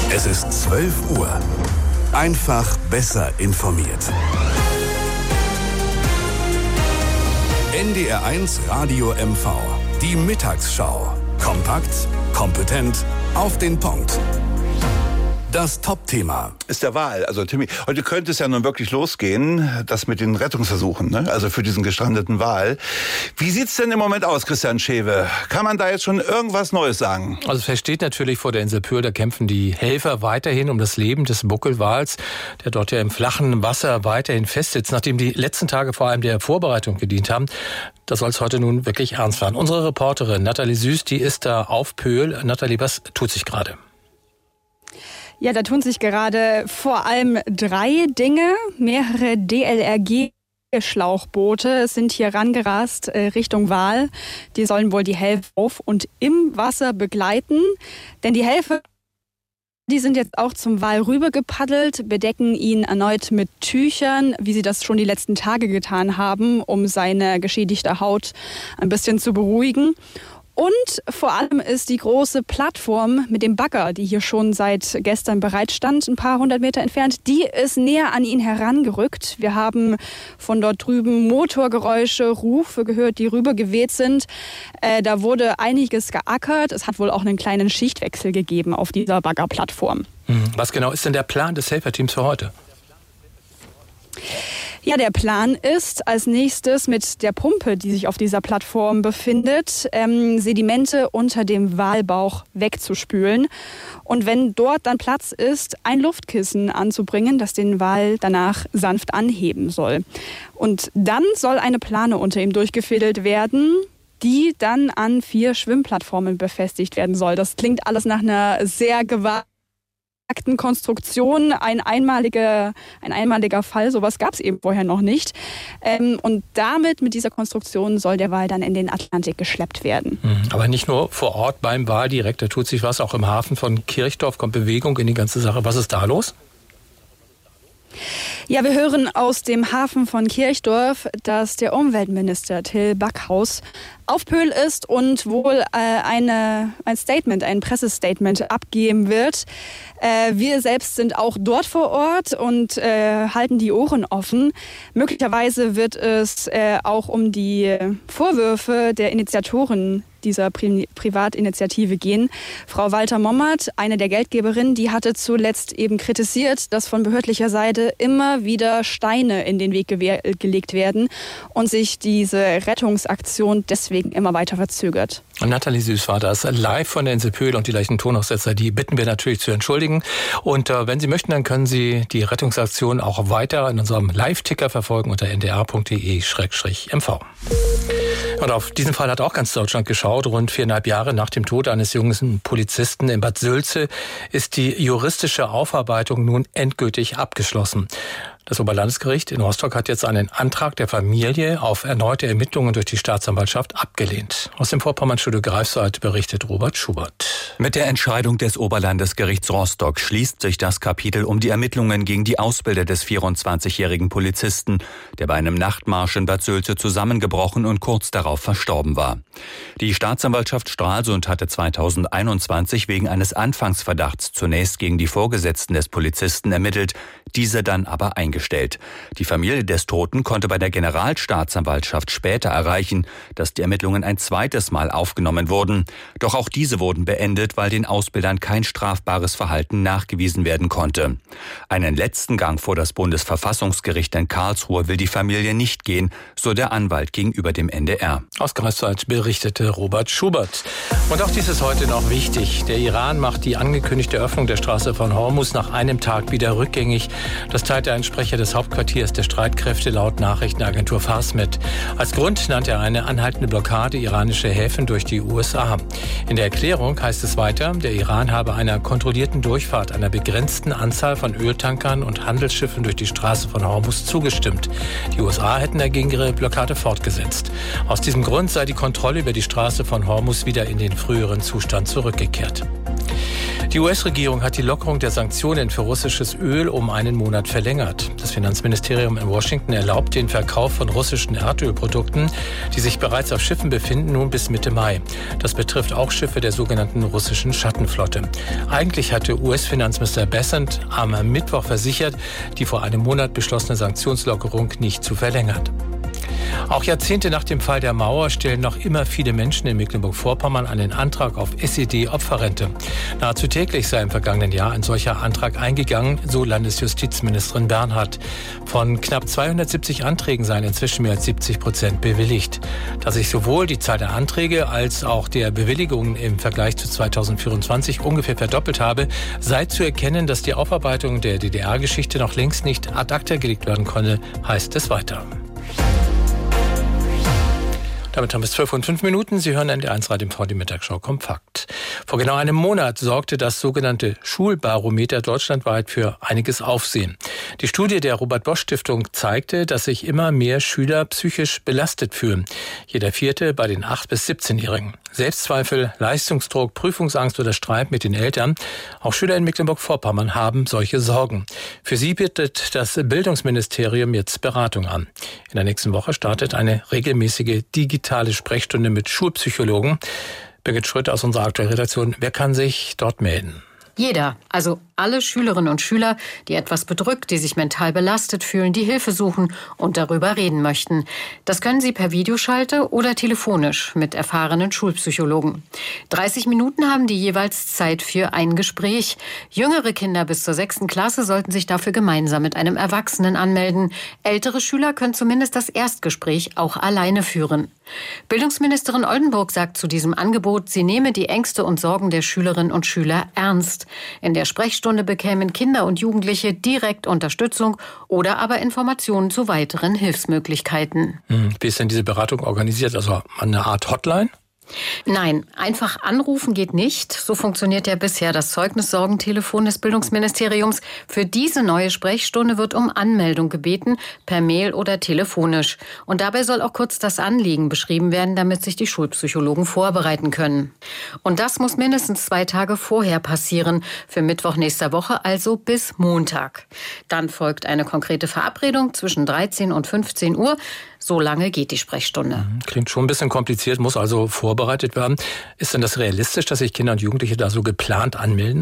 Es ist 12 Uhr. Einfach besser informiert. NDR1 Radio MV. Die Mittagsschau. Kompakt, kompetent, auf den Punkt. Das Top-Thema ist der Wal. Also Timmy, heute könnte es ja nun wirklich losgehen, das mit den Rettungsversuchen, ne? Also für diesen gestrandeten Wal. Wie sieht's denn im Moment aus, Christian Schewe? Kann man da jetzt schon irgendwas Neues sagen? Also fest steht natürlich, vor der Insel Pyr, da kämpfen die Helfer weiterhin um das Leben des Buckelwals, der dort ja im flachen Wasser weiterhin festsitzt, nachdem die letzten Tage vor allem der Vorbereitung gedient haben. Da soll es heute nun wirklich ernst werden. Unsere Reporterin Nathalie Süß, die ist da auf Pyr. Nathalie, was tut sich gerade? Ja, da tun sich gerade vor allem 3 Dinge. Mehrere DLRG-Schlauchboote sind hier rangerast Richtung Wal. Die sollen wohl die Helfer auf und im Wasser begleiten. Denn die Helfer, die sind jetzt auch zum Wal rüber gepaddelt, bedecken ihn erneut mit Tüchern, wie sie das schon die letzten Tage getan haben, um seine geschädigte Haut ein bisschen zu beruhigen. Und vor allem ist die große Plattform mit dem Bagger, die hier schon seit gestern bereit stand, ein paar 100 Meter entfernt, die ist näher an ihn herangerückt. Wir haben von dort drüben Motorgeräusche, Rufe gehört, die rübergeweht sind. Da wurde einiges geackert. Es hat wohl auch einen kleinen Schichtwechsel gegeben auf dieser Baggerplattform. Was genau ist denn der Plan des Helferteams für heute? Ja, der Plan ist, als nächstes mit der Pumpe, die sich auf dieser Plattform befindet, Sedimente unter dem Walbauch wegzuspülen. Und wenn dort dann Platz ist, ein Luftkissen anzubringen, das den Wal danach sanft anheben soll. Und dann soll eine Plane unter ihm durchgefädelt werden, die dann an 4 Schwimmplattformen befestigt werden soll. Das klingt alles nach einer sehr gewagten Konstruktion, ein einmaliger Fall, sowas gab es eben vorher noch nicht. Und mit dieser Konstruktion soll der Wal dann in den Atlantik geschleppt werden. Aber nicht nur vor Ort beim Wal direkt, da tut sich was, auch im Hafen von Kirchdorf kommt Bewegung in die ganze Sache. Was ist da los? Ja, wir hören aus dem Hafen von Kirchdorf, dass der Umweltminister Till Backhaus auf Pyr ist und wohl ein Pressestatement abgeben wird. Wir selbst sind auch dort vor Ort und halten die Ohren offen. Möglicherweise wird es auch um die Vorwürfe der Initiatoren dieser Privatinitiative gehen. Frau Walter-Mommert, eine der Geldgeberinnen, die hatte zuletzt eben kritisiert, dass von behördlicher Seite immer wieder Steine in den Weg gelegt werden und sich diese Rettungsaktion deswegen immer weiter verzögert. Und Nathalie Süß war das live von der Insel Pyr und die leichten Tonaussetzer, die bitten wir natürlich zu entschuldigen. Und wenn Sie möchten, dann können Sie die Rettungsaktion auch weiter in unserem Live-Ticker verfolgen unter ndr.de/mv. Und auf diesen Fall hat auch ganz Deutschland geschaut. Rund 4,5 Jahre nach dem Tod eines jungen Polizisten in Bad Sülze ist die juristische Aufarbeitung nun endgültig abgeschlossen. Das Oberlandesgericht in Rostock hat jetzt einen Antrag der Familie auf erneute Ermittlungen durch die Staatsanwaltschaft abgelehnt. Aus dem Vorpommernstudio Greifswald berichtet Robert Schubert. Mit der Entscheidung des Oberlandesgerichts Rostock schließt sich das Kapitel um die Ermittlungen gegen die Ausbilder des 24-jährigen Polizisten, der bei einem Nachtmarsch in Bad Sülze zusammengebrochen und kurz darauf verstorben war. Die Staatsanwaltschaft Stralsund hatte 2021 wegen eines Anfangsverdachts zunächst gegen die Vorgesetzten des Polizisten ermittelt, diese dann aber eingestellt. Die Familie des Toten konnte bei der Generalstaatsanwaltschaft später erreichen, dass die Ermittlungen ein zweites Mal aufgenommen wurden. Doch auch diese wurden beendet, weil den Ausbildern kein strafbares Verhalten nachgewiesen werden konnte. Einen letzten Gang vor das Bundesverfassungsgericht in Karlsruhe will die Familie nicht gehen, so der Anwalt gegenüber dem NDR. Aus Greifswald berichtete Robert Schubert. Und auch dies ist heute noch wichtig. Der Iran macht die angekündigte Öffnung der Straße von Hormuz nach einem Tag wieder rückgängig. Das teilte ein Sprecher des Hauptquartiers der Streitkräfte laut Nachrichtenagentur Fars mit. Als Grund nannte er eine anhaltende Blockade iranischer Häfen durch die USA. In der Erklärung heißt es weiter, der Iran habe einer kontrollierten Durchfahrt einer begrenzten Anzahl von Öltankern und Handelsschiffen durch die Straße von Hormuz zugestimmt. Die USA hätten dagegen ihre Blockade fortgesetzt. Aus diesem Grund sei die Kontrolle über die Straße von Hormuz wieder in den früheren Zustand zurückgekehrt. Die US-Regierung hat die Lockerung der Sanktionen für russisches Öl um einen Monat verlängert. Das Finanzministerium in Washington erlaubt den Verkauf von russischen Erdölprodukten, die sich bereits auf Schiffen befinden, nun bis Mitte Mai. Das betrifft auch Schiffe der sogenannten russischen Schattenflotte. Eigentlich hatte US-Finanzminister Bessent am Mittwoch versichert, die vor einem Monat beschlossene Sanktionslockerung nicht zu verlängern. Auch Jahrzehnte nach dem Fall der Mauer stellen noch immer viele Menschen in Mecklenburg-Vorpommern einen Antrag auf SED-Opferrente. Nahezu täglich sei im vergangenen Jahr ein solcher Antrag eingegangen, so Landesjustizministerin Bernhardt. Von knapp 270 Anträgen seien inzwischen mehr als 70% bewilligt. Da sich sowohl die Zahl der Anträge als auch der Bewilligungen im Vergleich zu 2024 ungefähr verdoppelt habe, sei zu erkennen, dass die Aufarbeitung der DDR-Geschichte noch längst nicht ad acta gelegt werden konnte, heißt es weiter. Damit haben wir es 12:05. Sie hören NDR1 Radio MV, die Mittagsschau kompakt. Vor genau einem Monat sorgte das sogenannte Schulbarometer deutschlandweit für einiges Aufsehen. Die Studie der Robert-Bosch-Stiftung zeigte, dass sich immer mehr Schüler psychisch belastet fühlen. Jeder Vierte bei den 8- bis 17-Jährigen. Selbstzweifel, Leistungsdruck, Prüfungsangst oder Streit mit den Eltern. Auch Schüler in Mecklenburg-Vorpommern haben solche Sorgen. Für sie bietet das Bildungsministerium jetzt Beratung an. In der nächsten Woche startet eine regelmäßige digitale Sprechstunde mit Schulpsychologen. Birgit Schröter aus unserer aktuellen Redaktion. Wer kann sich dort melden? Jeder, also alle Schülerinnen und Schüler, die etwas bedrückt, die sich mental belastet fühlen, die Hilfe suchen und darüber reden möchten. Das können sie per Videoschalte oder telefonisch mit erfahrenen Schulpsychologen. 30 Minuten haben die jeweils Zeit für ein Gespräch. Jüngere Kinder bis zur 6. Klasse sollten sich dafür gemeinsam mit einem Erwachsenen anmelden. Ältere Schüler können zumindest das Erstgespräch auch alleine führen. Bildungsministerin Oldenburg sagt zu diesem Angebot, sie nehme die Ängste und Sorgen der Schülerinnen und Schüler ernst. In der Sprechstunde bekämen Kinder und Jugendliche direkt Unterstützung oder aber Informationen zu weiteren Hilfsmöglichkeiten. Wie ist denn diese Beratung organisiert? Also eine Art Hotline? Nein, einfach anrufen geht nicht. So funktioniert ja bisher das Zeugnissorgentelefon des Bildungsministeriums. Für diese neue Sprechstunde wird um Anmeldung gebeten, per Mail oder telefonisch. Und dabei soll auch kurz das Anliegen beschrieben werden, damit sich die Schulpsychologen vorbereiten können. Und das muss mindestens 2 Tage vorher passieren, für Mittwoch nächster Woche, also bis Montag. Dann folgt eine konkrete Verabredung zwischen 13 und 15 Uhr. So lange geht die Sprechstunde. Klingt schon ein bisschen kompliziert, muss also vorbereitet werden. Ist denn das realistisch, dass sich Kinder und Jugendliche da so geplant anmelden?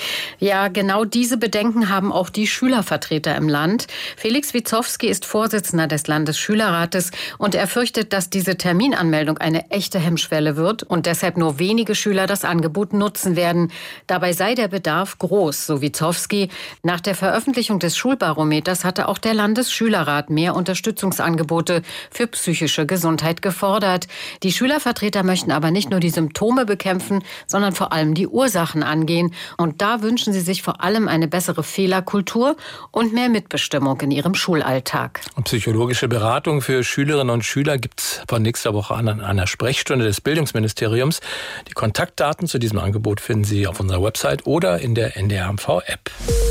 Ja, genau diese Bedenken haben auch die Schülervertreter im Land. Felix Wietzowski ist Vorsitzender des Landesschülerrates und er fürchtet, dass diese Terminanmeldung eine echte Hemmschwelle wird und deshalb nur wenige Schüler das Angebot nutzen werden. Dabei sei der Bedarf groß, so Wietzowski. Nach der Veröffentlichung des Schulbarometers hatte auch der Landesschülerrat mehr Unterstützungsangebote für psychische Gesundheit gefordert. Die Schülervertreter möchten aber nicht nur die Symptome bekämpfen, sondern vor allem die Ursachen angehen. Und da wünschen sie sich vor allem eine bessere Fehlerkultur und mehr Mitbestimmung in ihrem Schulalltag. Und psychologische Beratung für Schülerinnen und Schüler gibt es von nächster Woche an einer Sprechstunde des Bildungsministeriums. Die Kontaktdaten zu diesem Angebot finden Sie auf unserer Website oder in der NDR-MV-App.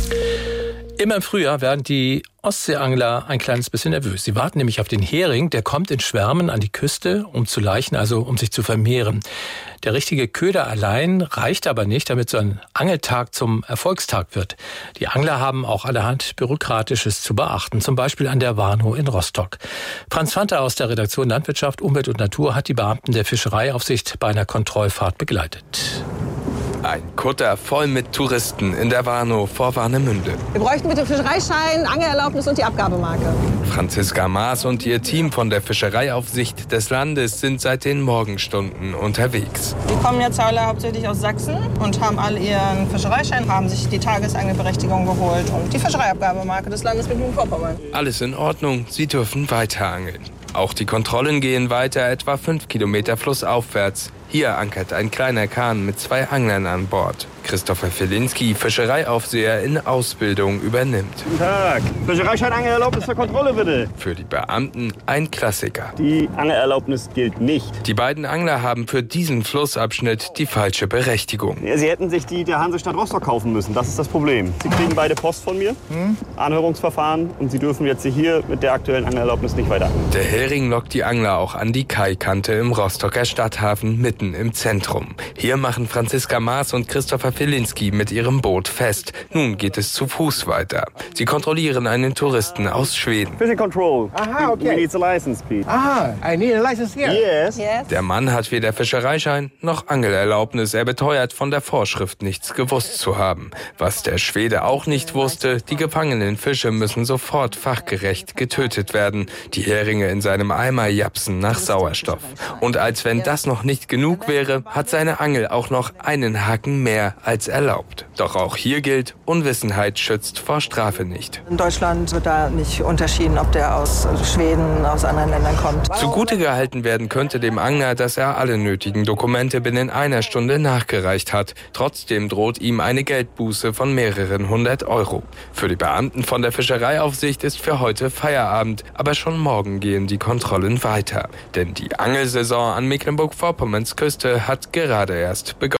Immer im Frühjahr werden die Ostseeangler ein kleines bisschen nervös. Sie warten nämlich auf den Hering, der kommt in Schwärmen an die Küste, um zu laichen, also um sich zu vermehren. Der richtige Köder allein reicht aber nicht, damit so ein Angeltag zum Erfolgstag wird. Die Angler haben auch allerhand Bürokratisches zu beachten, zum Beispiel an der Warnow in Rostock. Franz Fanta aus der Redaktion Landwirtschaft, Umwelt und Natur hat die Beamten der Fischereiaufsicht bei einer Kontrollfahrt begleitet. Ein Kutter voll mit Touristen in der Warnow vor Warnemünde. Wir bräuchten bitte Fischereischein, Angelerlaubnis und die Abgabemarke. Franziska Maas und ihr Team von der Fischereiaufsicht des Landes sind seit den Morgenstunden unterwegs. Die kommen jetzt alle hauptsächlich aus Sachsen und haben alle ihren Fischereischein, haben sich die Tagesangelberechtigung geholt und die Fischereiabgabemarke des Landes Mecklenburg-Vorpommern. Alles in Ordnung, sie dürfen weiter angeln. Auch die Kontrollen gehen weiter, etwa 5 Kilometer flussaufwärts. Hier ankert ein kleiner Kahn mit 2 Anglern an Bord. Christopher Felinski, Fischereiaufseher in Ausbildung, übernimmt. Guten Tag. Fischereischein, Angelerlaubnis zur Kontrolle, bitte. Für die Beamten ein Klassiker. Die Angelerlaubnis gilt nicht. Die beiden Angler haben für diesen Flussabschnitt die falsche Berechtigung. Ja, sie hätten sich die der Hansestadt Rostock kaufen müssen. Das ist das Problem. Sie kriegen beide Post von mir, Anhörungsverfahren, und sie dürfen jetzt hier mit der aktuellen Angelerlaubnis nicht weiter angeln. Der Hering lockt die Angler auch an die Kaikante im Rostocker Stadthafen mitten mitten im Zentrum. Hier machen Franziska Maas und Christopher Filinski mit ihrem Boot fest. Nun geht es zu Fuß weiter. Sie kontrollieren einen Touristen aus Schweden. Fishing control. Aha, okay. We need a license, please. Aha, I need a license here. Yes. Der Mann hat weder Fischereischein noch Angelerlaubnis. Er beteuert, von der Vorschrift nichts gewusst zu haben. Was der Schwede auch nicht wusste, die gefangenen Fische müssen sofort fachgerecht getötet werden. Die Heringe in seinem Eimer japsen nach Sauerstoff. Und als wenn das noch nicht genug wäre, hat seine Angel auch noch einen Haken mehr als erlaubt. Doch auch hier gilt, Unwissenheit schützt vor Strafe nicht. In Deutschland wird da nicht unterschieden, ob der aus Schweden, aus anderen Ländern kommt. Zugute gehalten werden könnte dem Angler, dass er alle nötigen Dokumente binnen einer Stunde nachgereicht hat. Trotzdem droht ihm eine Geldbuße von mehreren 100 €. Für die Beamten von der Fischereiaufsicht ist für heute Feierabend, aber schon morgen gehen die Kontrollen weiter. Denn die Angelsaison an Mecklenburg-Vorpommerns Küste hat gerade erst begonnen.